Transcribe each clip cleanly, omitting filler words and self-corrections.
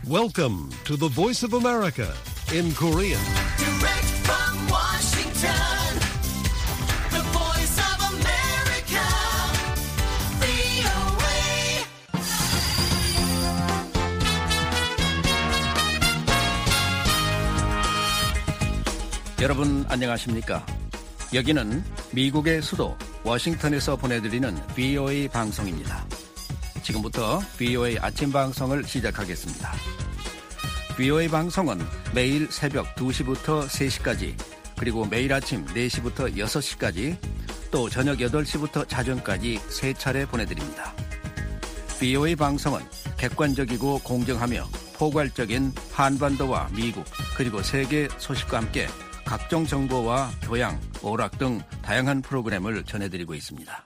Welcome to the Voice of America in Korean. Direct from Washington, the Voice of America, VOA. 여러분 안녕하십니까? 여기는 미국의 수도 워싱턴에서 보내드리는 VOA 방송입니다. 지금부터 VOA 아침 방송을 시작하겠습니다. VOA 방송은 매일 새벽 2시부터 3시까지, 그리고 매일 아침 4시부터 6시까지, 또 저녁 8시부터 자정까지 3차례 보내드립니다. VOA 방송은 객관적이고 공정하며 포괄적인 한반도와 미국, 그리고 세계 소식과 함께 각종 정보와 교양, 오락 등 다양한 프로그램을 전해드리고 있습니다.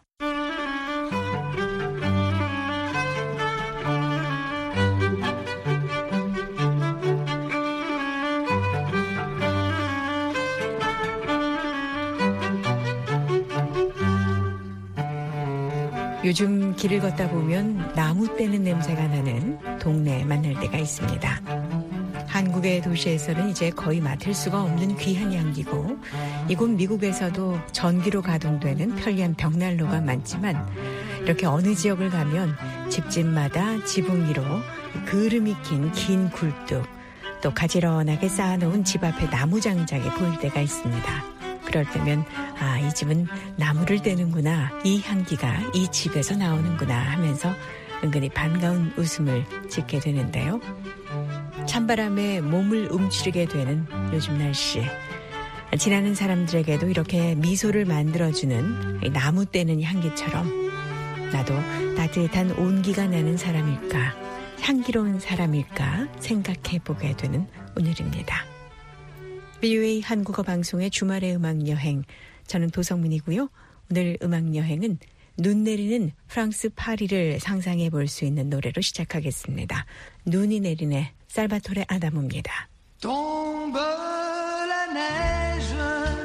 요즘 길을 걷다 보면 나무 떼는 냄새가 나는 동네에 만날 때가 있습니다. 한국의 도시에서는 이제 거의 맡을 수가 없는 귀한 향기고, 이곳 미국에서도 전기로 가동되는 편리한 벽난로가 많지만, 이렇게 어느 지역을 가면 집집마다 지붕 위로 그름이 낀 긴 굴뚝, 또 가지런하게 쌓아놓은 집 앞에 나무 장작이 보일 때가 있습니다. 그럴 때면 이 집은 나무를 떼는구나, 이 향기가 이 집에서 나오는구나 하면서 은근히 반가운 웃음을 짓게 되는데요. 찬바람에 몸을 움츠리게 되는 요즘 날씨, 지나는 사람들에게도 이렇게 미소를 만들어주는 나무 떼는 향기처럼 나도 따뜻한 온기가 나는 사람일까, 향기로운 사람일까 생각해보게 되는 오늘입니다. VOA 한국어 방송의 주말의 음악여행, 저는 도성문이고요. 오늘 음악여행은 눈 내리는 프랑스 파리를 상상해 볼 수 있는 노래로 시작하겠습니다. 눈이 내리네, 살바토레 아다모입니다. Tombe la neige,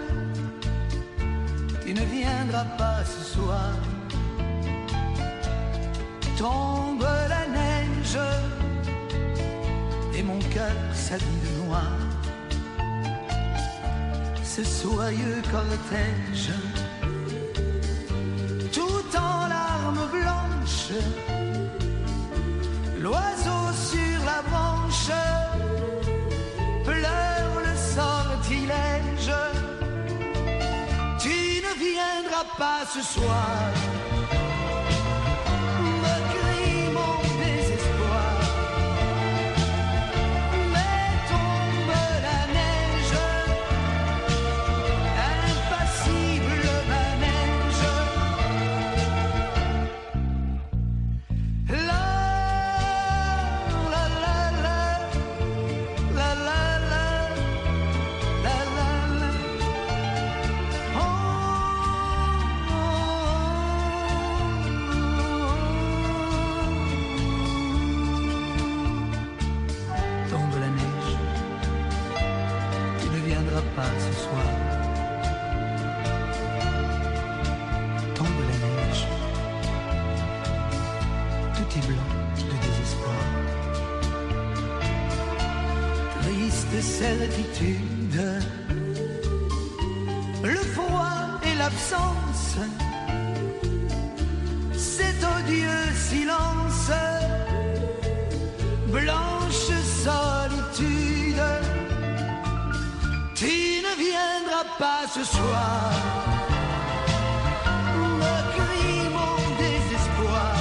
tu ne viendras pas ce soir. Tombe la neige, et mon cœur s'habille de noir. Ce soyeux cortège, tout en larmes blanches, l'oiseau sur la branche pleure le sortilège. Tu ne viendras pas ce soir, me crie mon désespoir. Mais tombe la neige, impassible manège. La la la la, la la la, la la la. Tombe la neige, tu ne viendras pas ce soir. Tombe la neige, tout est blanc de désespoir. Triste certitude, le froid et l'absence, cet odieux silence, blanche solitude. Tu ne viendras pas ce soir, me crie mon désespoir.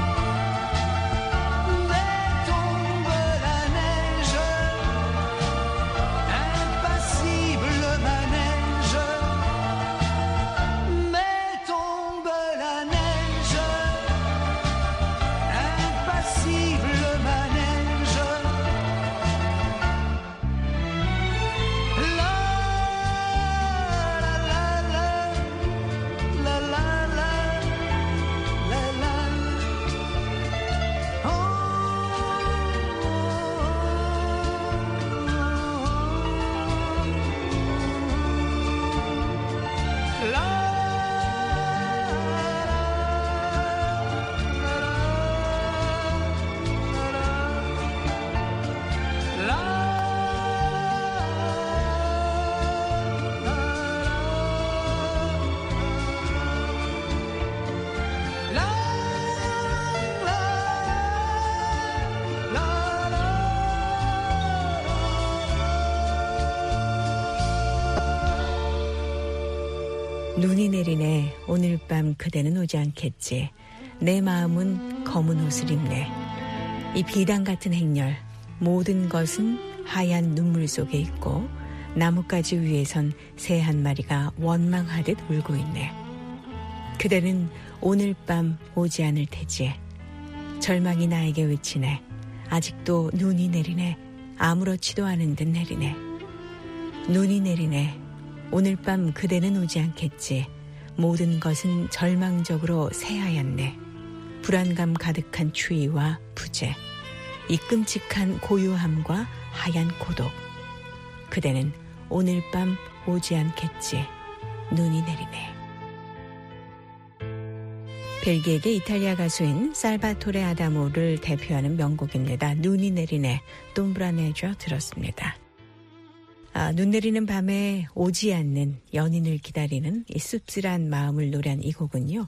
Mais tombe la neige, impassible manège. Mais tombe la neige, impassible manège. La la la la, 눈이 내리네 오늘 밤 그대는 오지 않겠지. 내 마음은 검은 옷을 입네. 이 비단 같은 행렬 모든 것은 하얀 눈물 속에 있고 나뭇가지 위에선 새 한 마리가 원망하듯 울고 있네. 그대는 오늘 밤 오지 않을 테지. 절망이 나에게 외치네. 아직도 눈이 내리네. 아무렇지도 않은 듯 내리네. 눈이 내리네. 오늘 밤 그대는 오지 않겠지. 모든 것은 절망적으로 새하얗네. 불안감 가득한 추위와 부재. 이 끔찍한 고요함과 하얀 고독. 그대는 오늘 밤 오지 않겠지. 눈이 내리네. 벨기에계 이탈리아 가수인 살바토레 아다모를 대표하는 명곡입니다. 눈이 내리네. 톰브라네조 들었습니다. 눈 내리는 밤에 오지 않는 연인을 기다리는 이 씁쓸한 마음을 노래한 이 곡은요.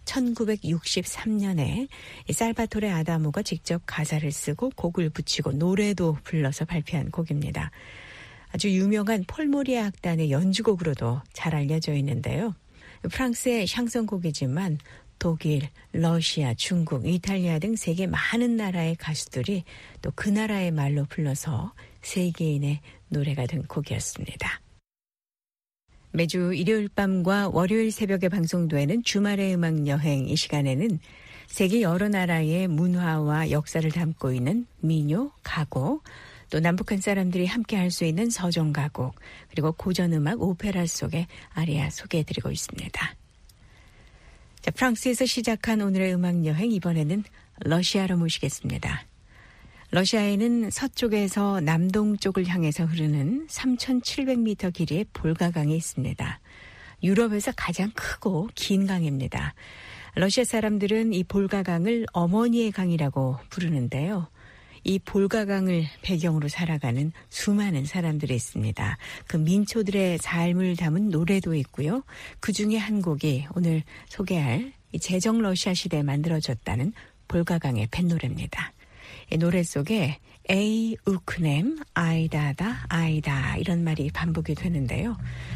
1963년에 살바토레 아다모가 직접 가사를 쓰고 곡을 붙이고 노래도 불러서 발표한 곡입니다. 아주 유명한 폴모리아 악단의 연주곡으로도 잘 알려져 있는데요. 프랑스의 샹송곡이지만 독일, 러시아, 중국, 이탈리아 등 세계 많은 나라의 가수들이 또 그 나라의 말로 불러서 세계인의 노래가 된 곡이었습니다. 매주 일요일 밤과 월요일 새벽에 방송되는 주말의 음악 여행 이 시간에는 세계 여러 나라의 문화와 역사를 담고 있는 민요, 가곡, 또 남북한 사람들이 함께 할 수 있는 서정 가곡, 그리고 고전 음악 오페라 속의 아리아 소개해드리고 있습니다. 자, 프랑스에서 시작한 오늘의 음악 여행 이번에는 러시아로 모시겠습니다. 러시아에는 서쪽에서 남동쪽을 향해서 흐르는 3,700m 길이의 볼가강이 있습니다. 유럽에서 가장 크고 긴 강입니다. 러시아 사람들은 이 볼가강을 어머니의 강이라고 부르는데요. 이 볼가강을 배경으로 살아가는 수많은 사람들이 있습니다. 그 민초들의 삶을 담은 노래도 있고요. 그중에 한 곡이 오늘 소개할 이 제정 러시아 시대에 만들어졌다는 볼가강의 뱃노래입니다. 이 노래 속에 에이 우크넴 아이다다 아이다 이런 말이 반복이 되는데요.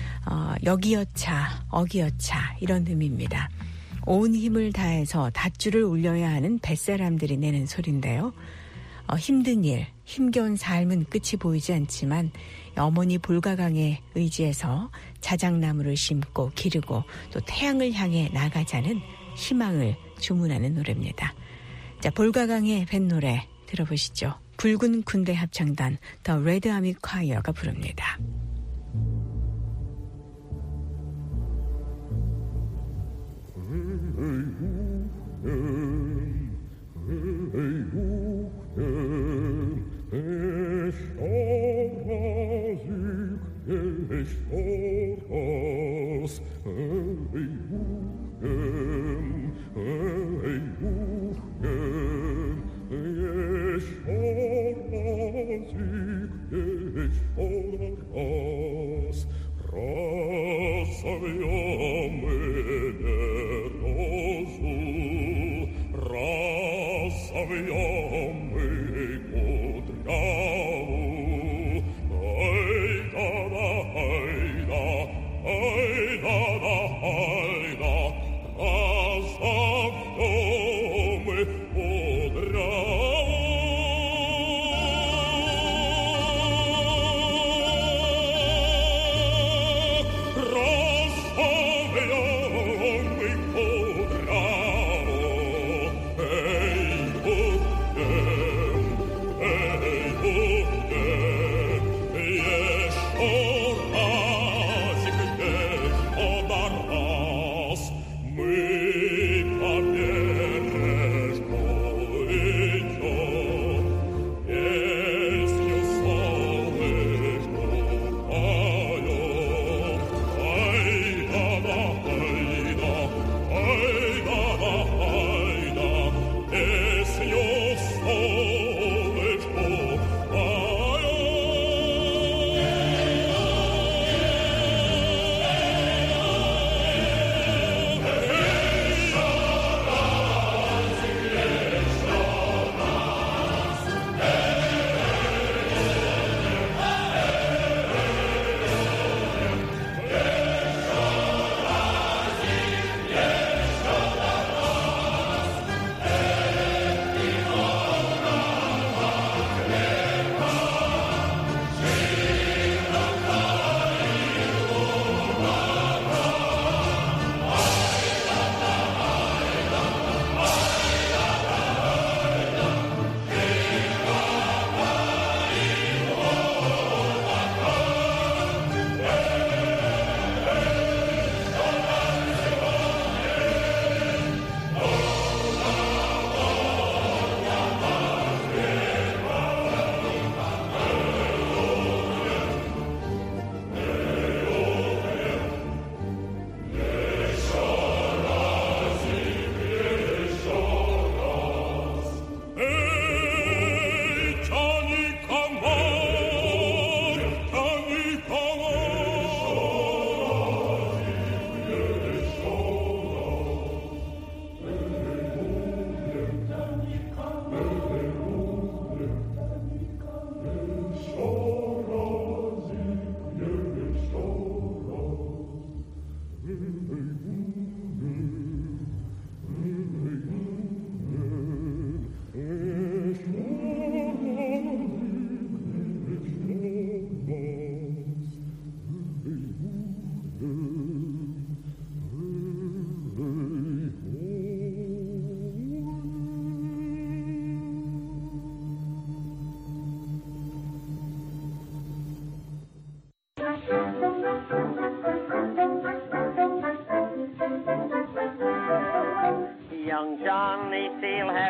여기여차 어기여차 이런 의미입니다. 온 힘을 다해서 닷줄을 울려야 하는 뱃사람들이 내는 소리인데요. 힘든 일, 힘겨운 삶은 끝이 보이지 않지만 어머니 볼가강에 의지해서 자작나무를 심고 기르고 또 태양을 향해 나가자는 희망을 주문하는 노래입니다. 자, 볼가강의 뱃노래 들어보시죠. 붉은 군대 합창단 더 레드 아미 콰이어가 부릅니다.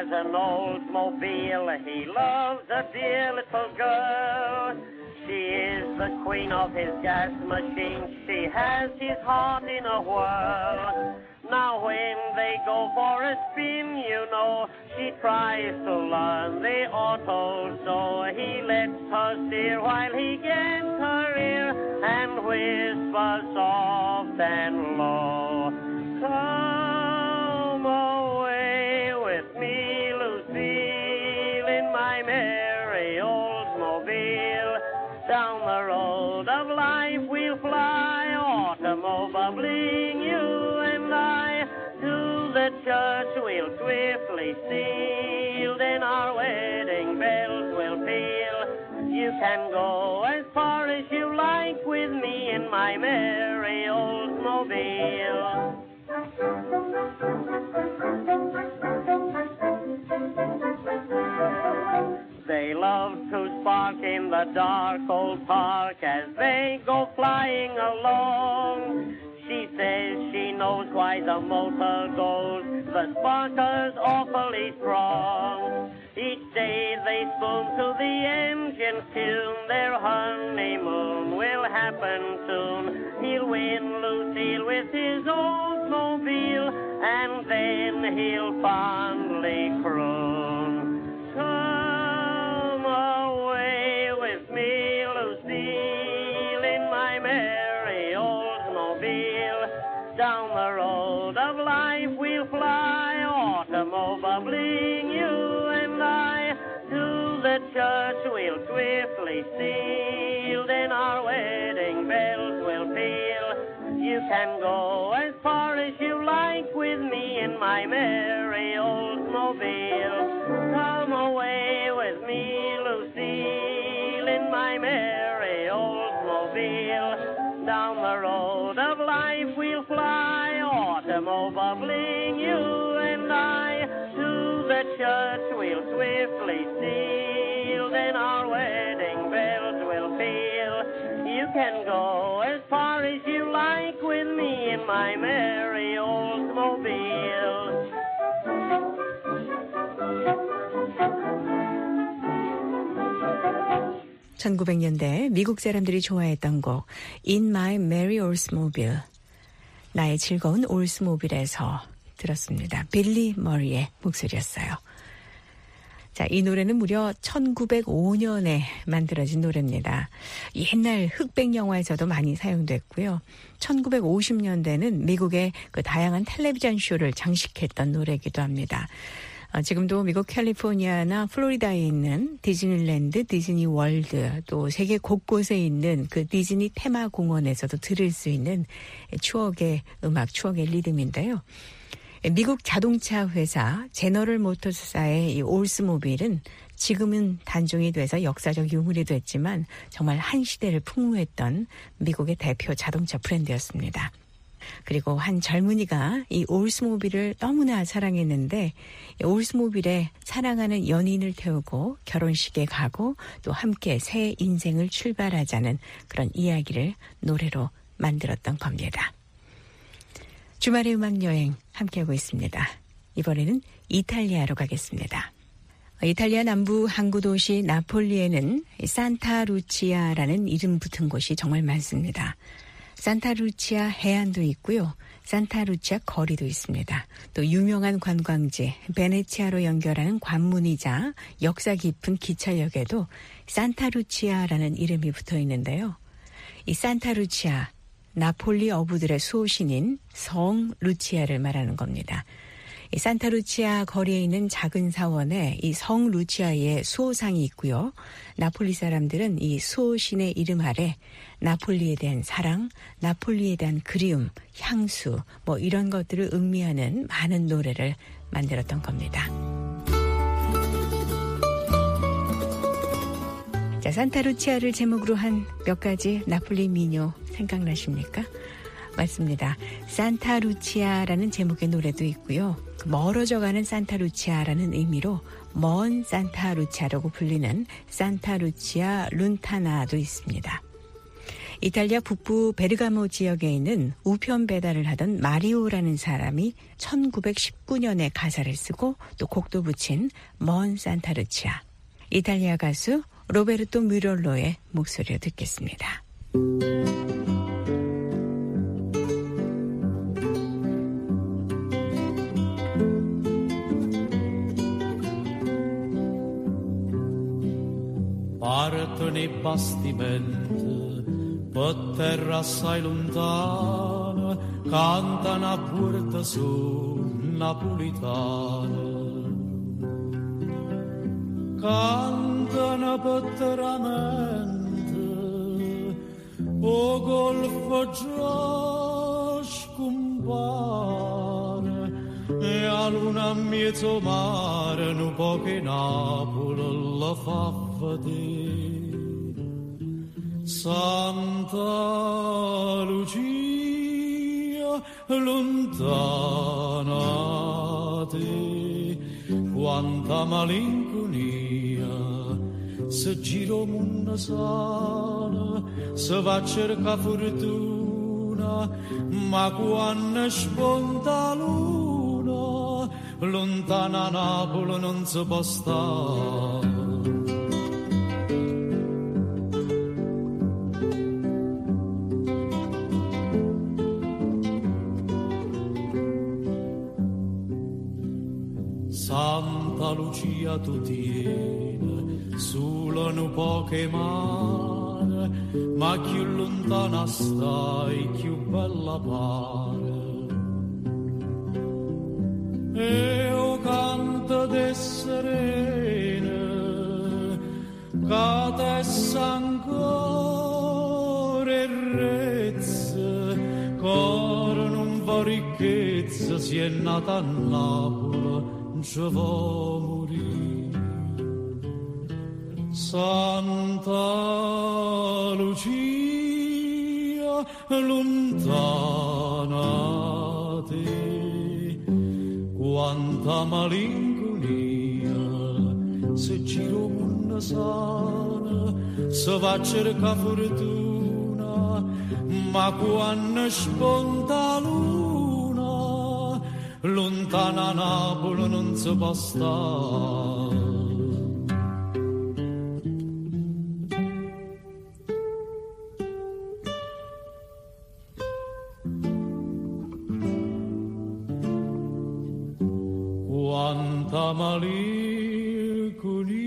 has an Oldsmobile. He loves a dear little girl. She is the queen of his gas machine. She has his heart in a whirl. Now when they go for a spin, you know, she tries to learn the auto, so he lets her steer while he gets her ear and whispers soft and low. Come away with me, Lucille, in my merry Oldsmobile. Down the road of life we'll fly, automobiling you and I. To the church we'll swiftly steal, then our wedding bells will peal. You can go as far as you like with me in my merry Oldsmobile. They love to spark in the dark old park as they go flying along. She says she knows why the motor goes, the sparker's awfully strong. Each day they spoon to the engine's tune, their honeymoon will happen soon. He'll win Lucille with his Oldsmobile, and then he'll fondly croon. Come away with me, Lucille, in my merry Oldsmobile. Down the road of life we'll fly, automobiling you and I. To the church we'll swiftly steal, then our wedding bells will peal. You can go as far as you like with me in my merry Oldsmobile. Come away with me, Lucille, in my merry Oldsmobile. Down the road of life we'll fly, automobiling you and I. To the church we'll swiftly steal, then our wedding bells will peal. You can go as far as you like with me in my merry Oldsmobile. 1900년대 미국 사람들이 좋아했던 곡 In My Merry Oldsmobile, 나의 즐거운 올스모빌에서 들었습니다. 빌리 머리의 목소리였어요. 자, 이 노래는 무려 1905년에 만들어진 노래입니다. 옛날 흑백 영화에서도 많이 사용됐고요. 1950년대는 미국의 그 다양한 텔레비전 쇼를 장식했던 노래이기도 합니다. 지금도 미국 캘리포니아나 플로리다에 있는 디즈니랜드, 디즈니 월드, 또 세계 곳곳에 있는 그 디즈니 테마 공원에서도 들을 수 있는 추억의 음악, 추억의 리듬인데요. 미국 자동차 회사 제너럴 모터스사의 이 올스모빌은 지금은 단종이 돼서 역사적 유물이 됐지만 정말 한 시대를 풍부했던 미국의 대표 자동차 브랜드였습니다. 그리고 한 젊은이가 이 올스모빌을 너무나 사랑했는데 올스모빌에 사랑하는 연인을 태우고 결혼식에 가고 또 함께 새 인생을 출발하자는 그런 이야기를 노래로 만들었던 겁니다. 주말의 음악여행 함께하고 있습니다. 이번에는 이탈리아로 가겠습니다. 이탈리아 남부 항구도시 나폴리에는 산타루치아라는 이름 붙은 곳이 정말 많습니다. 산타루치아 해안도 있고요. 산타루치아 거리도 있습니다. 또 유명한 관광지 베네치아로 연결하는 관문이자 역사 깊은 기차역에도 산타루치아라는 이름이 붙어 있는데요. 이 산타루치아, 나폴리 어부들의 수호신인 성 루치아를 말하는 겁니다. 이 산타루치아 거리에 있는 작은 사원에 이 성 루치아의 수호상이 있고요. 나폴리 사람들은 이 수호신의 이름 아래 나폴리에 대한 사랑, 나폴리에 대한 그리움, 향수 뭐 이런 것들을 의미하는 많은 노래를 만들었던 겁니다. 자, 산타루치아를 제목으로 한 몇 가지 나폴리 민요 생각나십니까? 맞습니다. 산타루치아라는 제목의 노래도 있고요. 멀어져가는 산타루치아라는 의미로 먼 산타루치아라고 불리는 산타루치아 룬타나도 있습니다. 이탈리아 북부 베르가모 지역에 있는 우편 배달을 하던 마리오라는 사람이 1919년에 가사를 쓰고 또 곡도 붙인 먼 산타루치아. 이탈리아 가수 로베르토 뮤롤로의 목소리를 듣겠습니다. Partono i bastimenti per terra assai lontana, cantano a Puerto Sul napolitana. Cantano per terramente, o golfo già scompare, e a luna a mezzo mare, un po' che Napoli la fa vedere. Santa Lucia, lontana te, quanta malinconia, se giro mondo sana, se va a cercare fortuna, ma quando sponta luna, lontana Napoli non si può stare. Santa Lucia tu tieni, solo un poche mare, ma più lontana stai, più bella pare. E o canto de serene, cata e ancora e rezze, coro non va ricchezza, si è nata a Napoli, ci va morire. Santa Lucia, lontana te, quanta malinconia, se giro mondo sana, se va a cercare fortuna, ma quando sponta luna, lontana Napoli non si può stare. Quanta malinconia.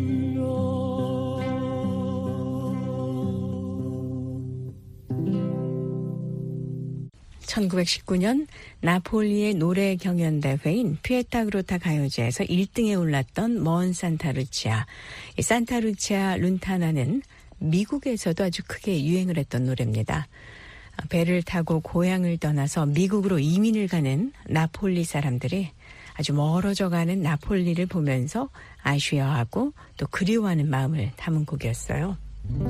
1919년 나폴리의 노래 경연대회인 피에타그로타 가요제에서 1등에 올랐던 먼 산타루치아. 이 산타루치아 룬타나는 미국에서도 아주 크게 유행을 했던 노래입니다. 배를 타고 고향을 떠나서 미국으로 이민을 가는 나폴리 사람들이 아주 멀어져가는 나폴리를 보면서 아쉬워하고 또 그리워하는 마음을 담은 곡이었어요.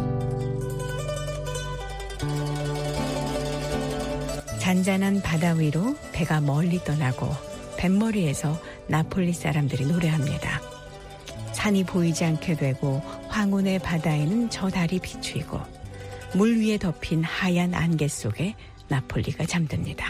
잔잔한 바다 위로 배가 멀리 떠나고 뱃머리에서 나폴리 사람들이 노래합니다. 산이 보이지 않게 되고 황혼의 바다에는 저 달이 비추이고 물 위에 덮인 하얀 안개 속에 나폴리가 잠듭니다.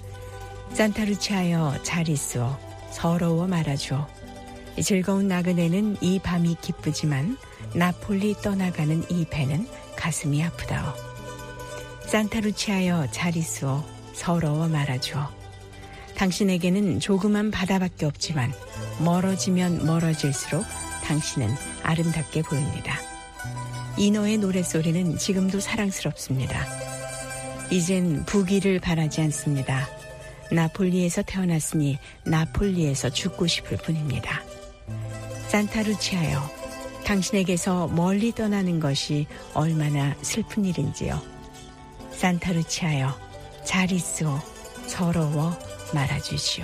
산타루치아여 잘 있어 서러워 말아줘. 즐거운 나그네는 이 밤이 기쁘지만 나폴리 떠나가는 이 배는 가슴이 아프다오. 산타루치아여 잘 있어 서러워 말아줘. 당신에게는 조그만 바다밖에 없지만 멀어지면 멀어질수록 당신은 아름답게 보입니다. 이너의 노랫소리는 지금도 사랑스럽습니다. 이젠 부귀를 바라지 않습니다. 나폴리에서 태어났으니 나폴리에서 죽고 싶을 뿐입니다. 산타루치아여, 당신에게서 멀리 떠나는 것이 얼마나 슬픈 일인지요. 산타루치아여, 잘 있어 서러워 말아주시오.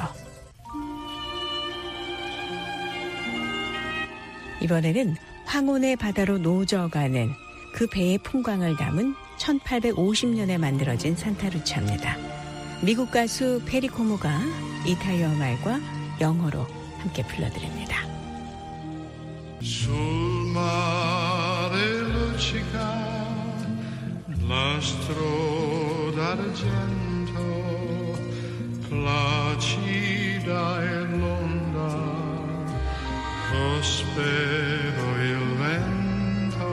이번에는 황혼의 바다로 노져가는 그 배의 풍광을 담은 1850년에 만들어진 산타루치아입니다. 미국 가수 페리코모가 이탈리아 말과 영어로 함께 불러드립니다. Sul mare luccica L'astro d'argento placida e l'onda, prospero il vento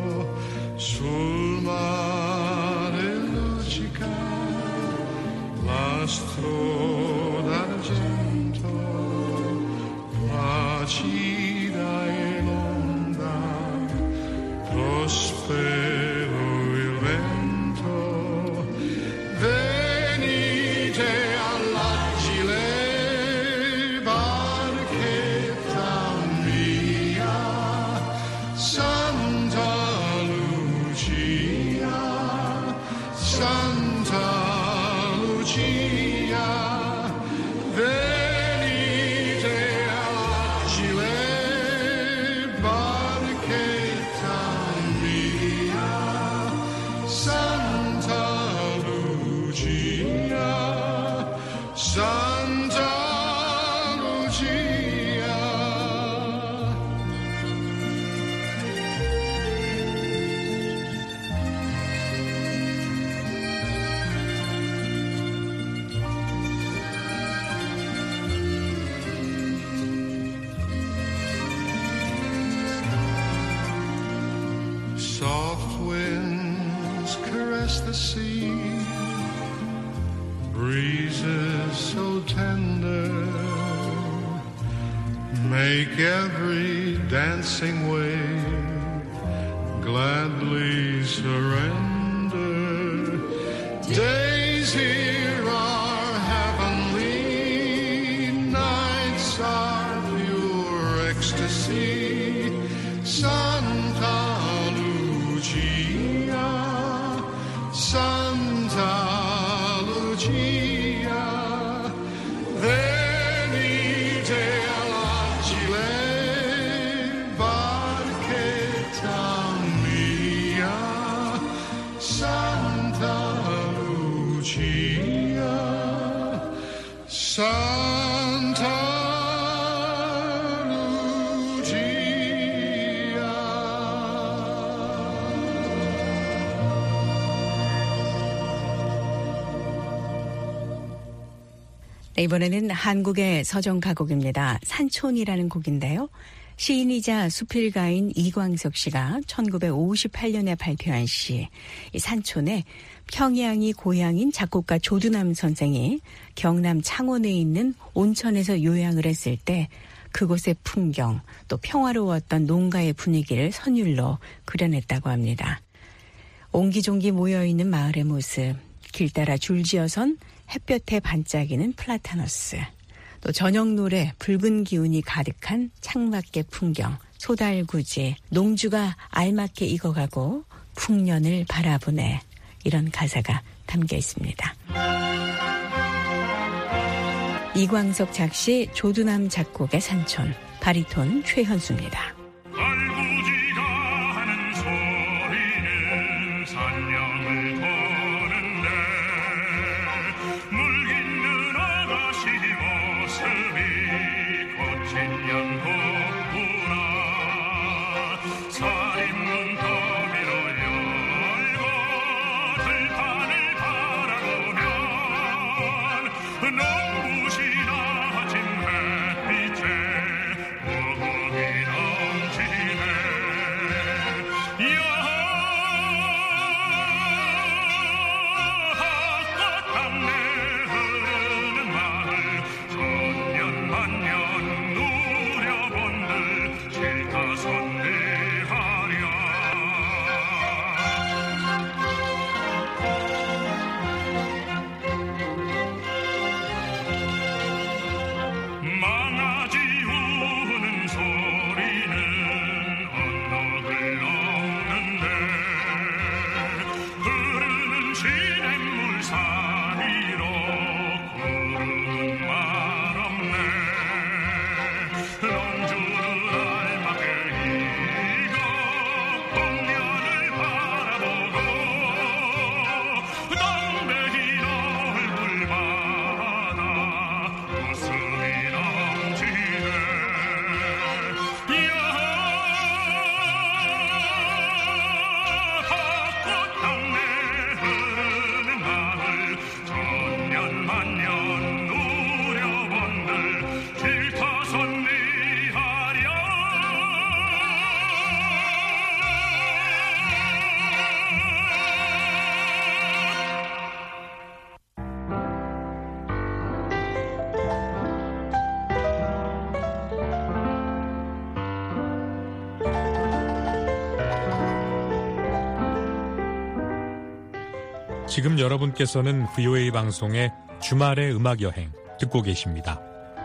sul mare luccica. L'astro d'argento placida e l'onda, prospero il vento. Venite all'agile barchetta mia, Santa Lucia, Santa Lucia. Venite all'agile barchetta mia, Santa Lucia, Santa Lucia. Soft winds caress the sea, breezes so tender make every dancing wave gladly surrender. Days here are heavenly, nights are pure ecstasy. Santa Lucia, Santa Lucia, venite all'agile barchetta mia, Santa Lucia, Santa 네, 이번에는 한국의 서정 가곡입니다. 산촌이라는 곡인데요. 시인이자 수필가인 이광석 씨가 1958년에 발표한 시, 이 산촌에 평양이 고향인 작곡가 조두남 선생이 경남 창원에 있는 온천에서 요양을 했을 때 그곳의 풍경, 또 평화로웠던 농가의 분위기를 선율로 그려냈다고 합니다. 옹기종기 모여있는 마을의 모습, 길 따라 줄지어선 햇볕에 반짝이는 플라타너스, 또 저녁 노래 붉은 기운이 가득한 창밖의 풍경, 소달구지, 농주가 알맞게 익어가고 풍년을 바라보네, 이런 가사가 담겨 있습니다. 이광석 작시, 조두남 작곡의 산촌, 바리톤 최현수입니다. 달구지가 하는 소리는 산령을 도는데 물깃는 아가씨 모습이 거친 연복구나. 살인문 더미로 열고 들판을 바라보면 눈부신 아침 햇빛에 무궁이 넘치네. 헛것함내 흐르는 마을 천년 만년 누려본들 싫다 선대하랴. 지금 여러분께서는 VOA 방송의 주말의 음악여행 듣고 계십니다.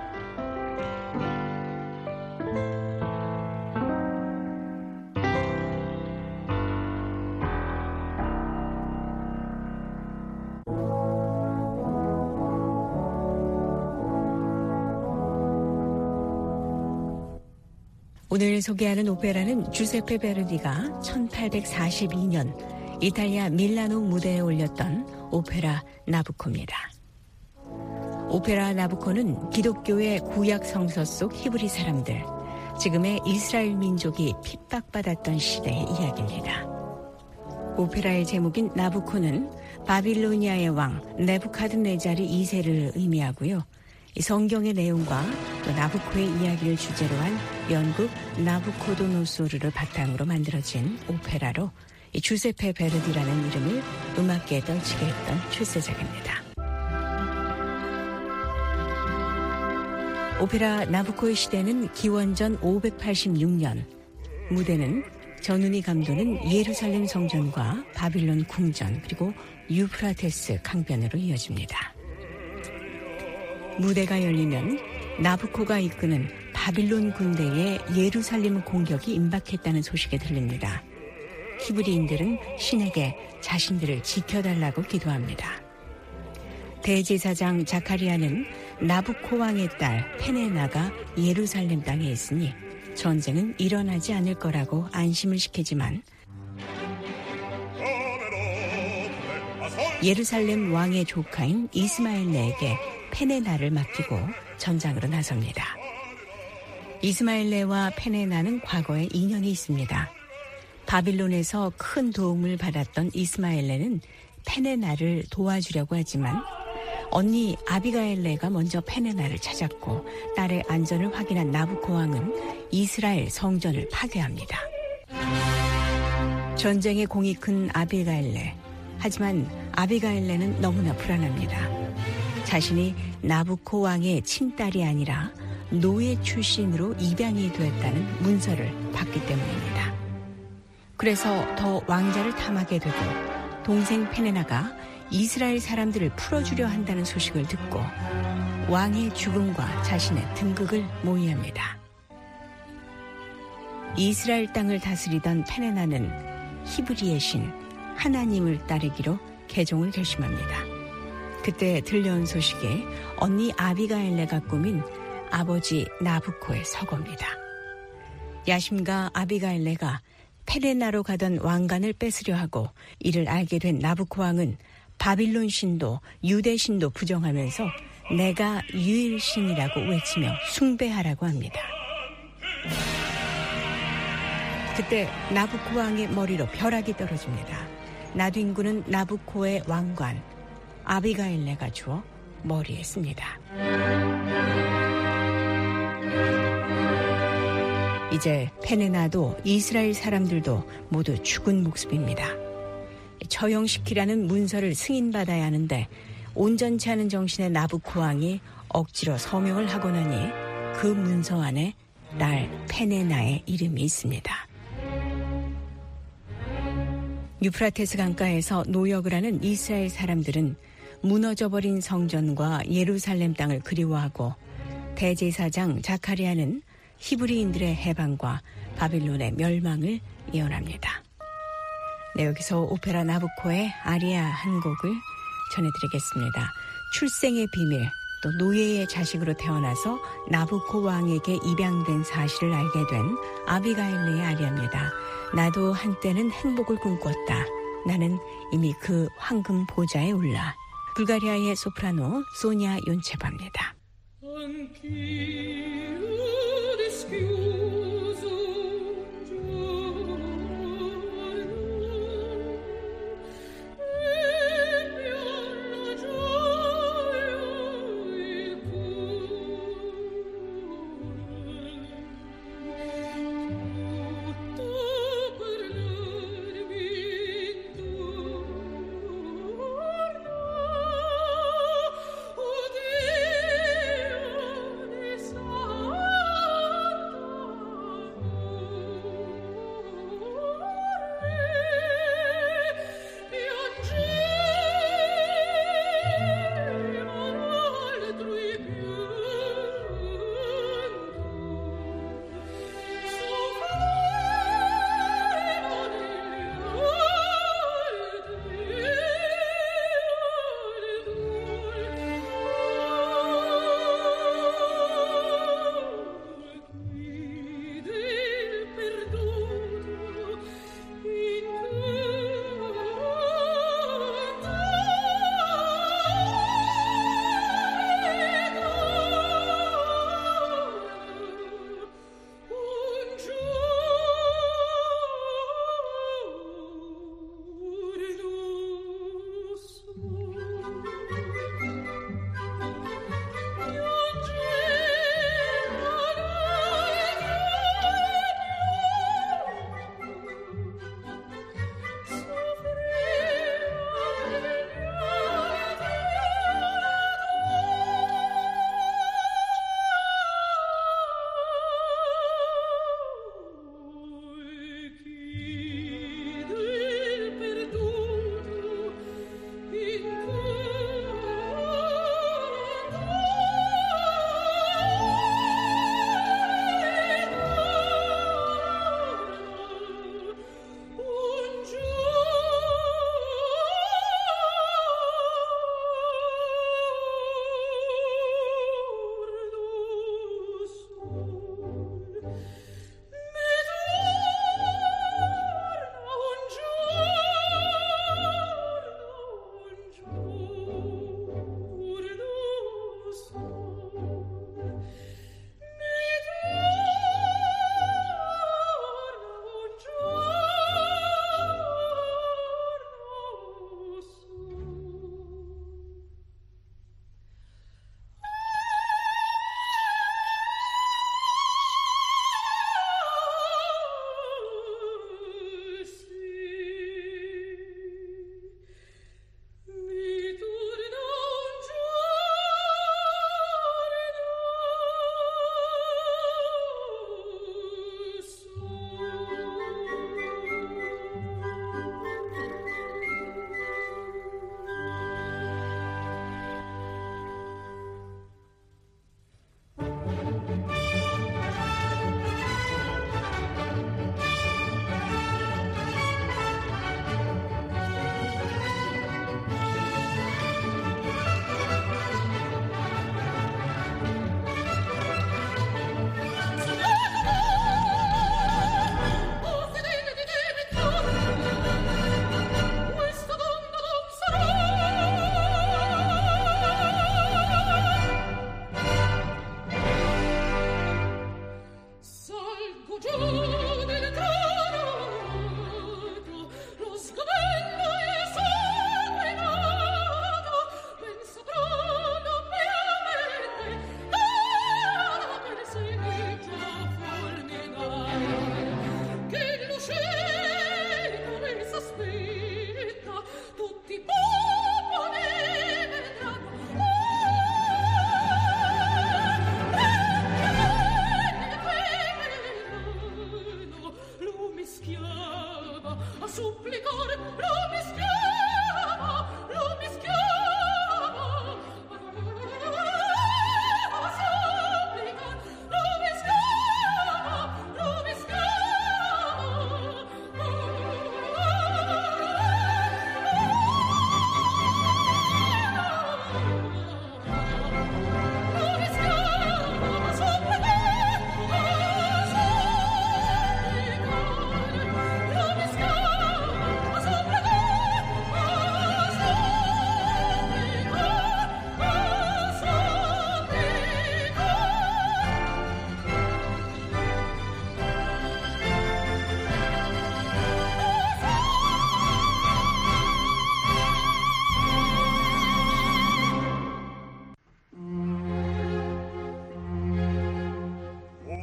오늘 소개하는 오페라는 주세페 베르디가 1842년 이탈리아 밀라노 무대에 올렸던 오페라 나부코입니다. 오페라 나부코는 기독교의 구약 성서 속 히브리 사람들, 지금의 이스라엘 민족이 핍박받았던 시대의 이야기입니다. 오페라의 제목인 나부코는 바빌로니아의 왕 네부카드네자르 2세를 의미하고요. 성경의 내용과 또 나부코의 이야기를 주제로 한 연극 나부코도노소르를 바탕으로 만들어진 오페라로 이 주세페 베르디라는 이름을 음악계에 떨치게 했던 출세작입니다. 오페라 나부코의 시대는 기원전 586년, 무대는 전운이 감도는 예루살렘 성전과 바빌론 궁전 그리고 유프라테스 강변으로 이어집니다. 무대가 열리면 나부코가 이끄는 바빌론 군대의 예루살렘 공격이 임박했다는 소식이 들립니다. 히브리인들은 신에게 자신들을 지켜달라고 기도합니다. 대제사장 자카리아는 나부코 왕의 딸 페네나가 예루살렘 땅에 있으니 전쟁은 일어나지 않을 거라고 안심을 시키지만 예루살렘 왕의 조카인 이스마엘레에게 페네나를 맡기고 전장으로 나섭니다. 이스마엘레와 페네나는 과거에 인연이 있습니다. 바빌론에서 큰 도움을 받았던 이스마엘레는 페네나를 도와주려고 하지만 언니 아비가엘레가 먼저 페네나를 찾았고 딸의 안전을 확인한 나부코 왕은 이스라엘 성전을 파괴합니다. 전쟁의 공이 큰 아비가엘레. 하지만 아비가엘레는 너무나 불안합니다. 자신이 나부코 왕의 친딸이 아니라 노예 출신으로 입양이 되었다는 문서를 받기 때문입니다. 그래서 더 왕자를 탐하게 되고 동생 페네나가 이스라엘 사람들을 풀어주려 한다는 소식을 듣고 왕의 죽음과 자신의 등극을 모의합니다. 이스라엘 땅을 다스리던 페네나는 히브리의 신 하나님을 따르기로 개종을 결심합니다. 그때 들려온 소식에 언니 아비가엘레가 꾸민 아버지 나부코의 서거입니다. 야심가 아비가엘레가 페레나로 가던 왕관을 뺏으려 하고 이를 알게 된 나부코 왕은 바빌론 신도 유대 신도 부정하면서 내가 유일신이라고 외치며 숭배하라고 합니다. 그때 나부코 왕의 머리로 벼락이 떨어집니다. 나뒹구는 나부코의 왕관 아비가일레가 주워 머리에 씁니다. 이제 페네나도 이스라엘 사람들도 모두 죽은 목숨입니다. 처형시키라는 문서를 승인받아야 하는데 온전치 않은 정신의 나부코 왕이 억지로 서명을 하고 나니 그 문서 안에 딸 페네나의 이름이 있습니다. 유프라테스 강가에서 노역을 하는 이스라엘 사람들은 무너져버린 성전과 예루살렘 땅을 그리워하고 대제사장 자카리아는 히브리인들의 해방과 바빌론의 멸망을 예언합니다. 네, 여기서 오페라 나부코의 아리아 한 곡을 전해드리겠습니다. 출생의 비밀, 또 노예의 자식으로 태어나서 나부코 왕에게 입양된 사실을 알게 된 아비가일레의 아리아입니다. 나도 한때는 행복을 꿈꿨다. 나는 이미 그 황금 보좌에 올라. 불가리아의 소프라노 소니아 욘체바입니다. Oh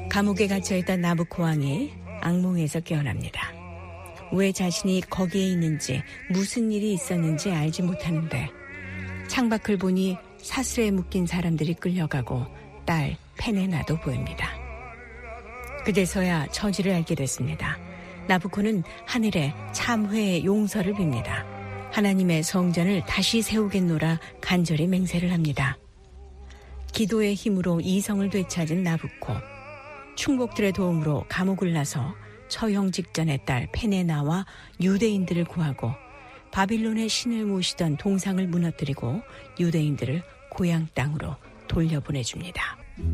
감옥에 갇혀있던 나부코 왕이 악몽에서 깨어납니다. 왜 자신이 거기에 있는지 무슨 일이 있었는지 알지 못하는데 창밖을 보니 사슬에 묶인 사람들이 끌려가고 딸 페네나도 보입니다. 그제서야 처지를 알게 됐습니다. 나부코는 하늘에 참회의 용서를 빕니다. 하나님의 성전을 다시 세우겠노라 간절히 맹세를 합니다. 기도의 힘으로 이성을 되찾은 나부코. 충복들의 도움으로 감옥을 나서 처형 직전의 딸 페네나와 유대인들을 구하고 바빌론의 신을 모시던 동상을 무너뜨리고 유대인들을 고향 땅으로 돌려보내줍니다.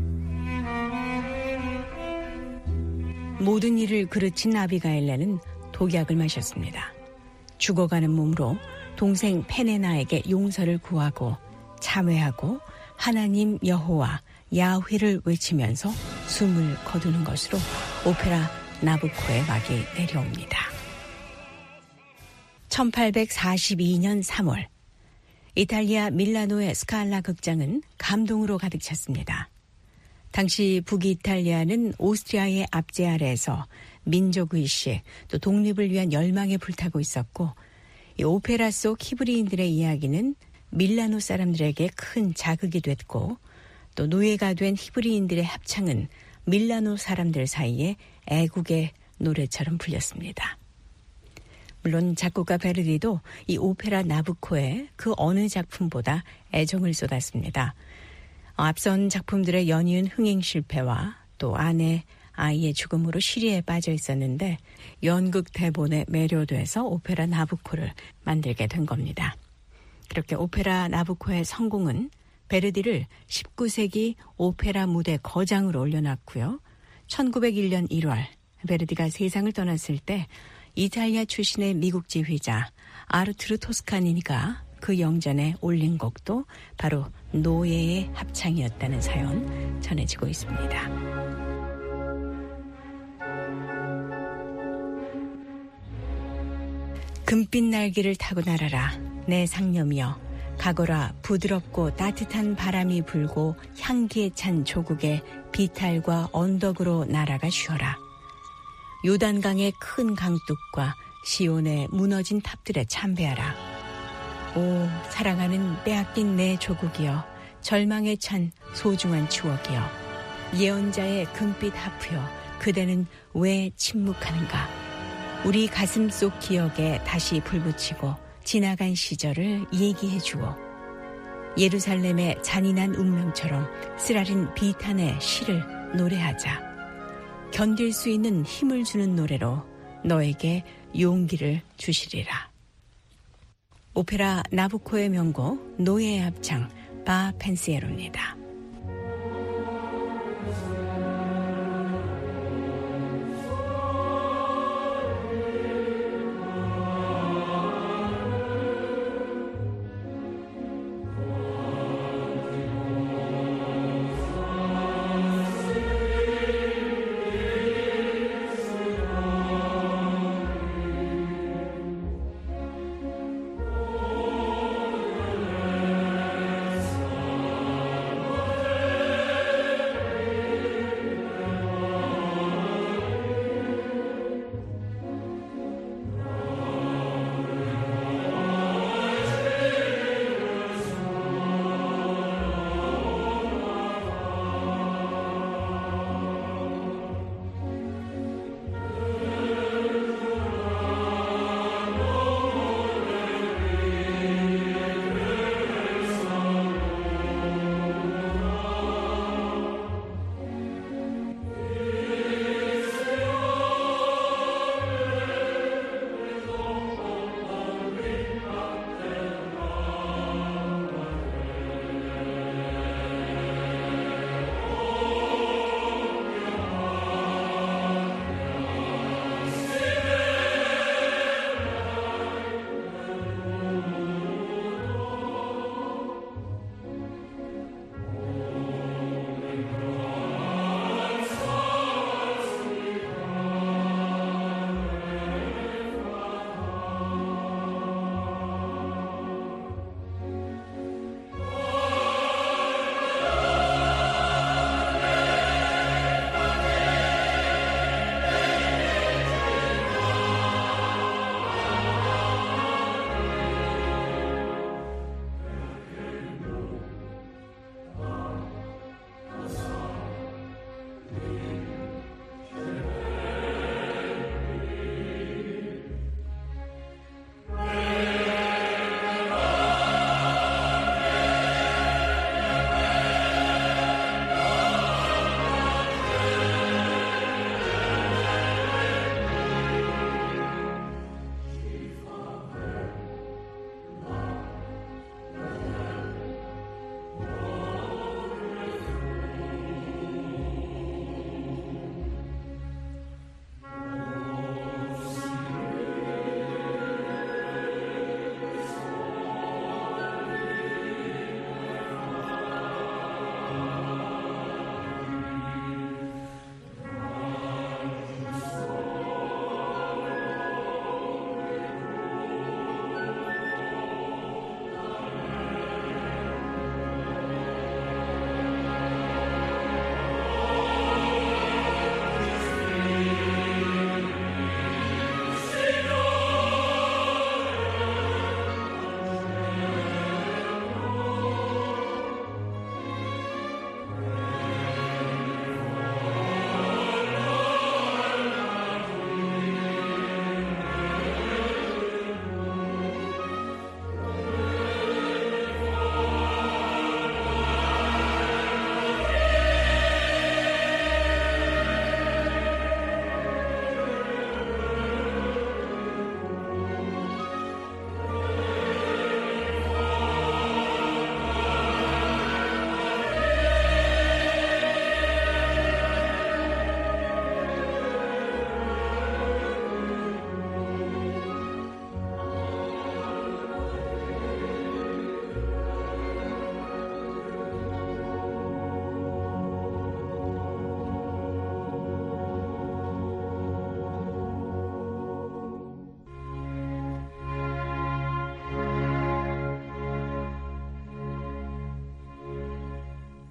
모든 일을 그르친 아비가일레는 독약을 마셨습니다. 죽어가는 몸으로 동생 페네나에게 용서를 구하고 참회하고 하나님 여호와 야훼를 외치면서 숨을 거두는 것으로 오페라 나부코의 막이 내려옵니다. 1842년 3월 이탈리아 밀라노의 스칼라 극장은 감동으로 가득 찼습니다. 당시 북이탈리아는 오스트리아의 압제 아래에서 민족의식 또 독립을 위한 열망에 불타고 있었고 이 오페라 속 히브리인들의 이야기는 밀라노 사람들에게 큰 자극이 됐고 또 노예가 된 히브리인들의 합창은 밀라노 사람들 사이에 애국의 노래처럼 불렸습니다. 물론 작곡가 베르디도 이 오페라 나부코에 그 어느 작품보다 애정을 쏟았습니다. 앞선 작품들의 연이은 흥행 실패와 또 아내, 아이의 죽음으로 시리에 빠져 있었는데 연극 대본에 매료돼서 오페라 나부코를 만들게 된 겁니다. 그렇게 오페라 나부코의 성공은 베르디를 19세기 오페라 무대 거장으로 올려놨고요. 1901년 1월 베르디가 세상을 떠났을 때 이탈리아 출신의 미국 지휘자 아르투르 토스카니니가 그 영전에 올린 곡도 바로 노예의 합창이었다는 사연 전해지고 있습니다. 금빛 날개를 타고 날아라 내 상념이여 가거라 부드럽고 따뜻한 바람이 불고 향기에 찬 조국의 비탈과 언덕으로 날아가 쉬어라. 요단강의 큰 강둑과 시온의 무너진 탑들에 참배하라. 오 사랑하는 빼앗긴 내 조국이여 절망에 찬 소중한 추억이여 예언자의 금빛 하프여 그대는 왜 침묵하는가. 우리 가슴 속 기억에 다시 불붙이고 지나간 시절을 얘기해 주오. 예루살렘의 잔인한 운명처럼 쓰라린 비탄의 시를 노래하자. 견딜 수 있는 힘을 주는 노래로 너에게 용기를 주시리라. 오페라 나부코의 명곡 노예의 합창 바 펜시에로입니다.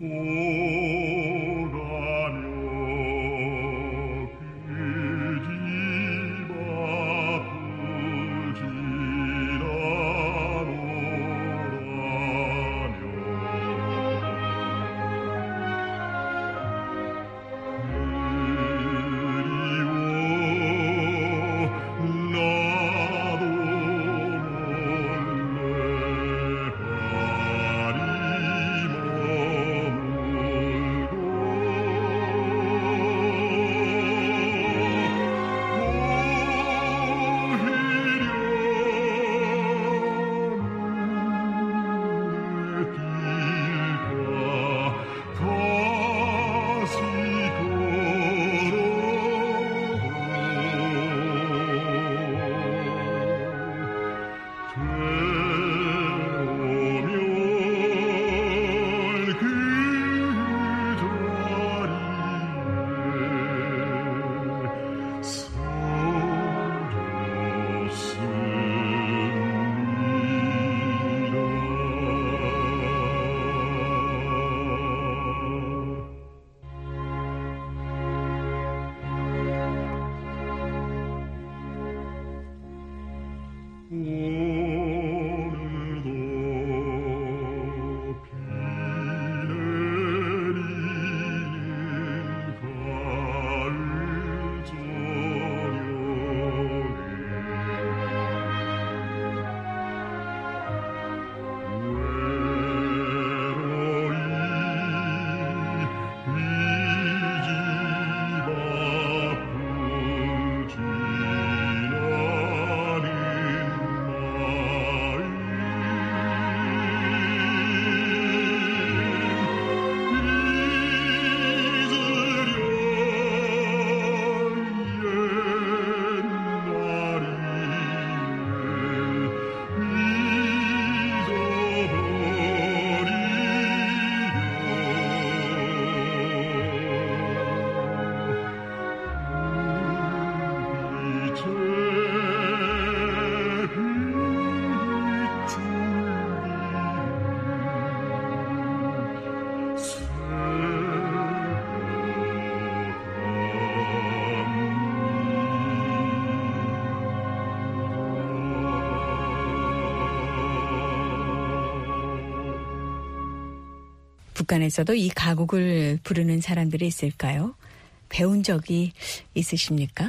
북한에서도 이 가곡을 부르는 사람들이 있을까요? 배운 적이 있으십니까?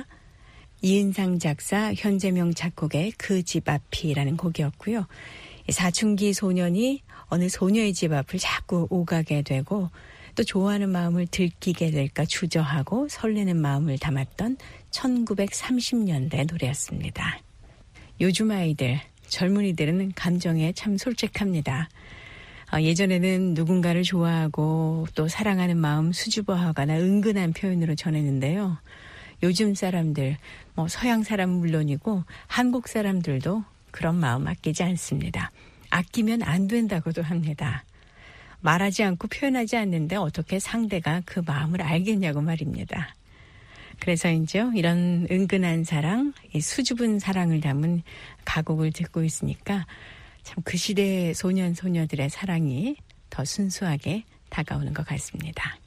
이은상 작사, 현재명 작곡의 그 집 앞이라는 곡이었고요. 사춘기 소년이 어느 소녀의 집 앞을 자꾸 오가게 되고 또 좋아하는 마음을 들키게 될까 주저하고 설레는 마음을 담았던 1930년대 노래였습니다. 요즘 아이들, 젊은이들은 감정에 참 솔직합니다. 예전에는 누군가를 좋아하고 또 사랑하는 마음 수줍어하거나 은근한 표현으로 전했는데요. 요즘 사람들, 서양 사람은 물론이고 한국 사람들도 그런 마음 아끼지 않습니다. 아끼면 안 된다고도 합니다. 말하지 않고 표현하지 않는데 어떻게 상대가 그 마음을 알겠냐고 말입니다. 그래서 이제 이런 은근한 사랑, 이 수줍은 사랑을 담은 가곡을 듣고 있으니까 참 그 시대의 소년, 소녀들의 사랑이 더 순수하게 다가오는 것 같습니다.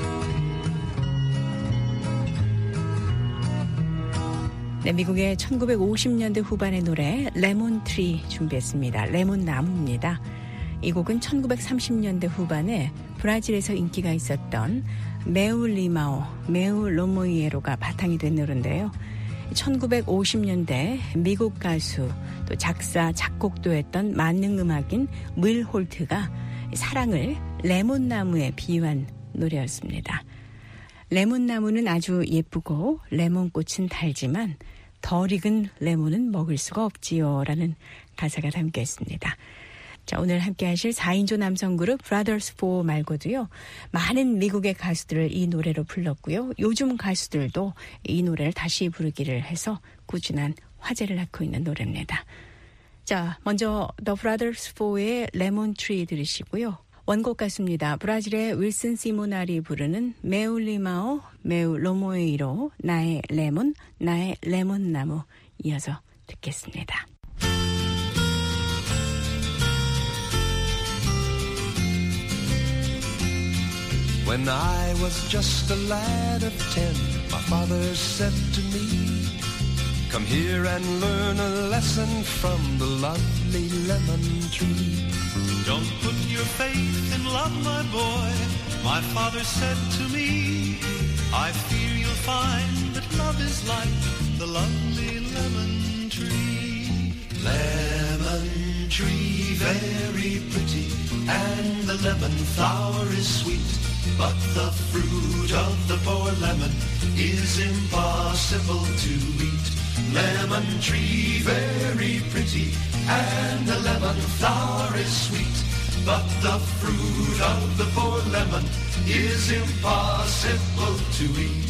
네, 미국의 1950년대 후반의 노래 레몬트리 준비했습니다. 레몬나무입니다. 이 곡은 1930년대 후반에 브라질에서 인기가 있었던 메우 리마오, 메우 로모이에로가 바탕이 된 노래인데요. 1950년대 미국 가수 또 작사, 작곡도 했던 만능음악인 윌 홀트가 사랑을 레몬나무에 비유한 노래였습니다. 레몬나무는 아주 예쁘고 레몬꽃은 달지만 덜 익은 레몬은 먹을 수가 없지요 라는 가사가 담겨 있습니다. 자, 오늘 함께 하실 4인조 남성 그룹 Brothers 4 말고도요. 많은 미국의 가수들을 이 노래로 불렀고요. 요즘 가수들도 이 노래를 다시 부르기를 해서 꾸준한 화제를 낳고 있는 노래입니다. 자, 먼저 The Brothers 4의 Lemon Tree 들으시고요. 원곡 가수입니다. 브라질의 윌슨 시모나리 부르는 메우 리마오, 메우 로모에이로 나의 레몬, 나의 레몬나무 이어서 듣겠습니다. When I was just a lad of 10, my father said to me, come here and learn a lesson from the lovely lemon tree. Don't put your faith in love, my boy, my father said to me. I fear you'll find that love is like the lovely lemon tree. Lemon tree, very pretty, and the lemon flower is sweet. But the fruit of the poor lemon is impossible to eat. Lemon tree, very pretty, and the lemon flower is sweet. But the fruit of the poor lemon is impossible to eat.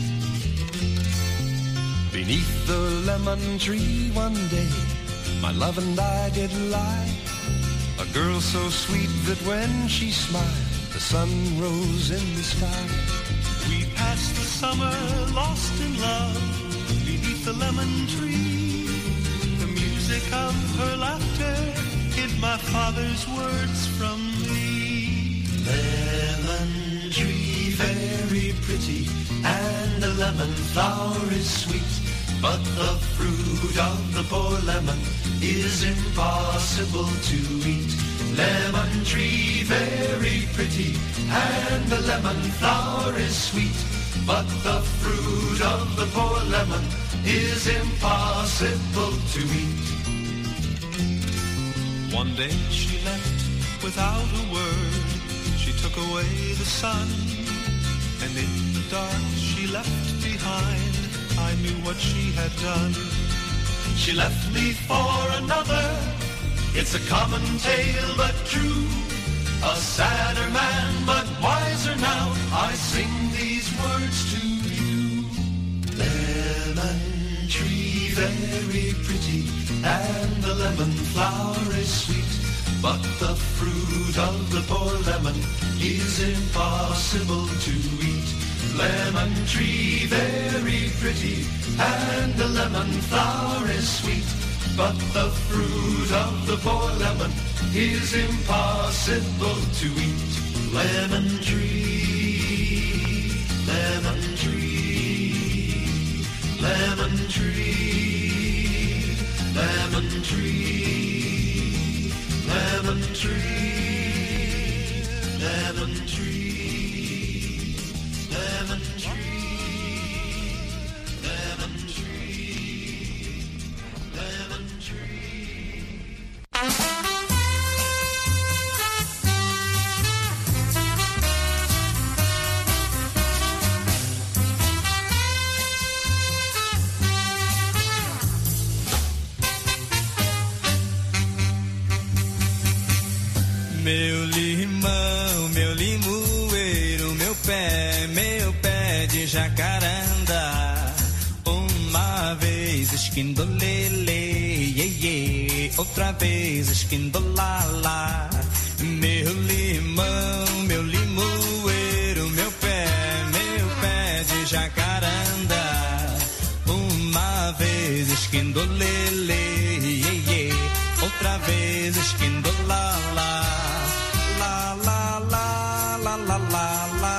Beneath the lemon tree one day, my love and I did lie. A girl so sweet that when she smiled, the sun rose in the sky. We passed the summer lost in love beneath the lemon tree. The music of her laughter hid my father's words from me. Lemon tree, very pretty, and the lemon flower is sweet. But the fruit of the poor lemon is impossible to eat. Lemon tree, very pretty, and the lemon flower is sweet. But the fruit of the poor lemon is impossible to eat. One day she left without a word. She took away the sun, and in the dark she left behind. I knew what she had done. She left me for another. It's a common tale but true. A sadder man but wiser now. I sing these words to you. Lemon tree, very pretty, and the lemon flower is sweet. But the fruit of the poor lemon is impossible to eat. Lemon tree, very pretty, and the lemon flower is sweet. But the fruit of the poor lemon is impossible to eat. Lemon tree, lemon tree, lemon tree, lemon tree, lemon tree, lemon tree. Lemon tree, lemon tree, lemon tree. Meu limão, meu limoeiro, meu pé de jacaranda. Uma vez esquindolele, iê, iê, outra vez esquindolala. Meu limão, meu limoeiro, meu pé de jacaranda. Uma vez esquindolele, iê, iê, outra vez esquindolala. La la la la la la la.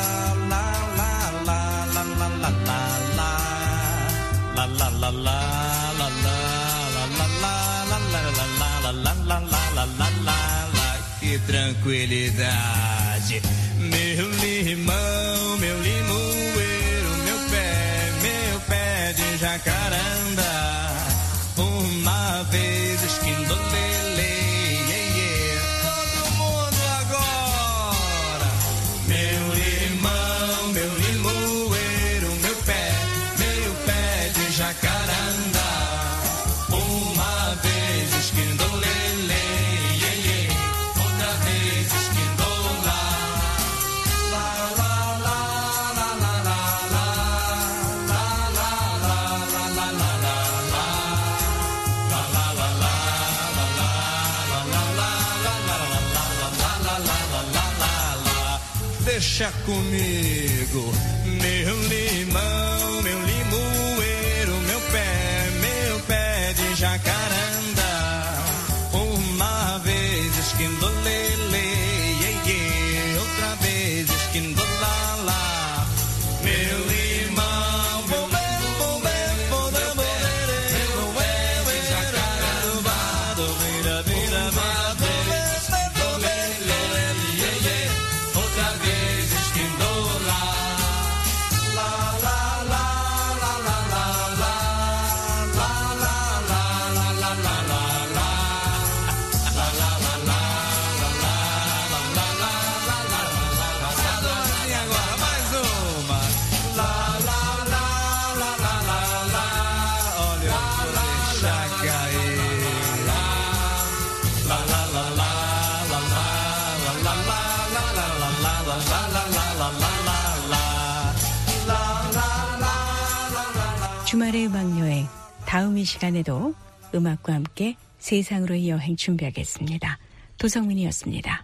Que tranquilidade. Meu limão, meu limoeiro, meu pé de jacaranda. Uma vez esquindolele, yeah, yeah. Todo mundo agora. Meu limão, meu limoeiro, meu pé de jacaranda. Uma vez esquindolele, yeah, yeah. Outra vez esquindola. La la la la la la la la la la la la la. Deixa comigo, meu limão, meu limoeiro, meu pé de jacaranda. Uma vez esquindolele, yeah, yeah. Outra vez esquindolala. 주말의 음악여행, 다음 이 시간에도 음악과 함께 세상으로의 여행 준비하겠습니다. 도성민이었습니다.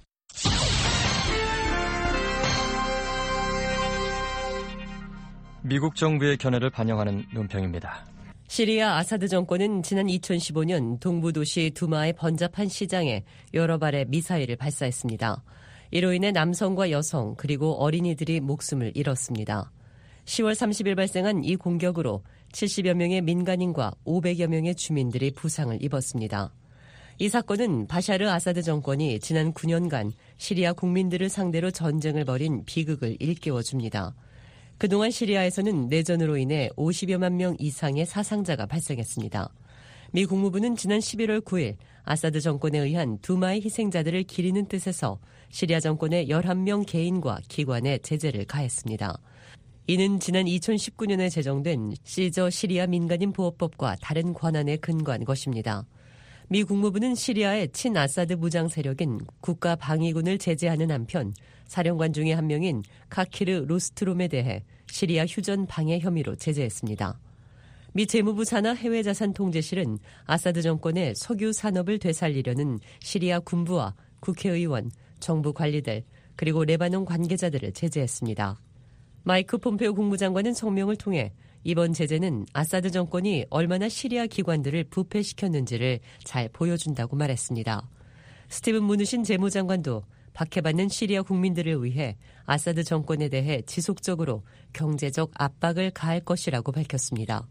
미국 정부의 견해를 반영하는 논평입니다. 시리아 아사드 정권은 지난 2015년 동부 도시 두마의 번잡한 시장에 여러 발의 미사일을 발사했습니다. 이로 인해 남성과 여성 그리고 어린이들이 목숨을 잃었습니다. 10월 30일 발생한 이 공격으로 70여 명의 민간인과 500여 명의 주민들이 부상을 입었습니다. 이 사건은 바샤르 아사드 정권이 지난 9년간 시리아 국민들을 상대로 전쟁을 벌인 비극을 일깨워줍니다. 그동안 시리아에서는 내전으로 인해 50여만 명 이상의 사상자가 발생했습니다. 미 국무부는 지난 11월 9일 아사드 정권에 의한 두마의 희생자들을 기리는 뜻에서 시리아 정권의 11명 개인과 기관에 제재를 가했습니다. 이는 지난 2019년에 제정된 시저 시리아 민간인 보호법과 다른 권한에 근거한 것입니다. 미 국무부는 시리아의 친아사드 무장 세력인 국가방위군을 제재하는 한편 사령관 중의 한 명인 카키르 로스트롬에 대해 시리아 휴전 방해 혐의로 제재했습니다. 미 재무부 산하 해외자산통제실은 아사드 정권의 석유 산업을 되살리려는 시리아 군부와 국회의원, 정부 관리들, 그리고 레바논 관계자들을 제재했습니다. 마이크 폼페오 국무장관은 성명을 통해 이번 제재는 아사드 정권이 얼마나 시리아 기관들을 부패시켰는지를 잘 보여준다고 말했습니다. 스티븐 무누신 재무장관도 박해받는 시리아 국민들을 위해 아사드 정권에 대해 지속적으로 경제적 압박을 가할 것이라고 밝혔습니다.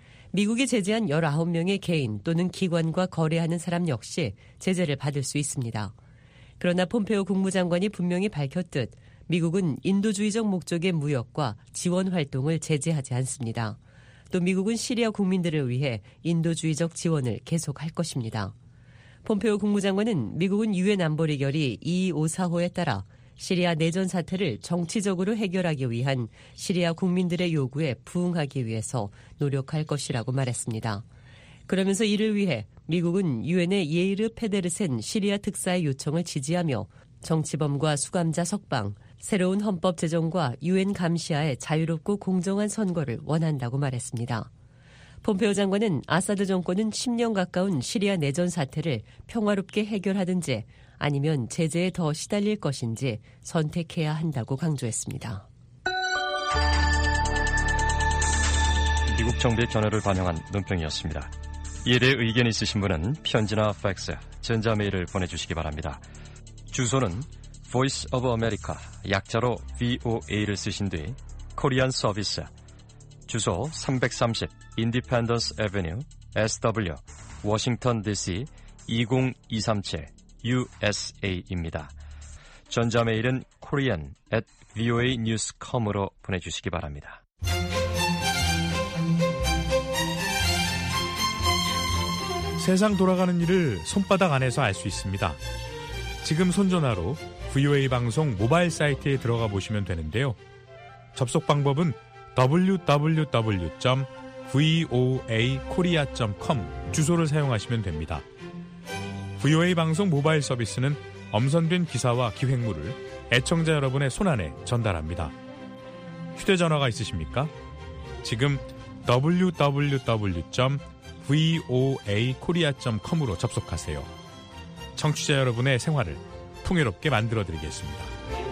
미국이 제재한 19명의 개인 또는 기관과 거래하는 사람 역시 제재를 받을 수 있습니다. 그러나 폼페오 국무장관이 분명히 밝혔듯 미국은 인도주의적 목적의 무역과 지원 활동을 제재하지 않습니다. 또 미국은 시리아 국민들을 위해 인도주의적 지원을 계속할 것입니다. 폼페오 국무장관은 미국은 유엔 안보리 결의 2254호에 따라 시리아 내전 사태를 정치적으로 해결하기 위한 시리아 국민들의 요구에 부응하기 위해서 노력할 것이라고 말했습니다. 그러면서 이를 위해 미국은 유엔의 예이르 페데르센 시리아 특사의 요청을 지지하며 정치범과 수감자 석방, 새로운 헌법 제정과 유엔 감시하에 자유롭고 공정한 선거를 원한다고 말했습니다. 폼페오 장관은 아사드 정권은 10년 가까운 시리아 내전 사태를 평화롭게 해결하든지 아니면 제재에 더 시달릴 것인지 선택해야 한다고 강조했습니다. 미국 정부의 견해를 반영한 논평이었습니다. 이에 대해 의견이 있으신 분은 편지나 팩스, 전자메일을 보내주시기 바랍니다. 주소는 Voice of America, 약자로 VOA를 쓰신 뒤 코리안 서비스, 주소 330 Independence Avenue, SW, 워싱턴 DC 20237 USA입니다. 전자메일은 korean@voanews.com으로 보내주시기 바랍니다. 세상 돌아가는 일을 손바닥 안에서 알 수 있습니다. 지금 손전화로 VOA 방송 모바일 사이트에 들어가 보시면 되는데요. 접속 방법은 www.voakorea.com 주소를 사용하시면 됩니다. VOA 방송 모바일 서비스는 엄선된 기사와 기획물을 애청자 여러분의 손안에 전달합니다. 휴대전화가 있으십니까? 지금 www.voakorea.com으로 접속하세요. 청취자 여러분의 생활을 풍요롭게 만들어드리겠습니다.